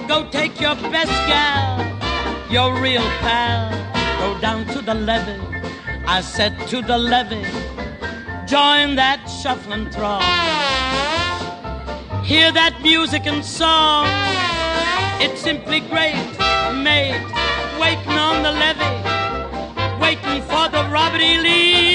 Go take your best gal, your real pal. Go down to the levee, I said to the levee. Join that shuffling throng. Hear that music and song. It's simply great, mate. Waiting on the levee, waiting for the Robert E. Lee.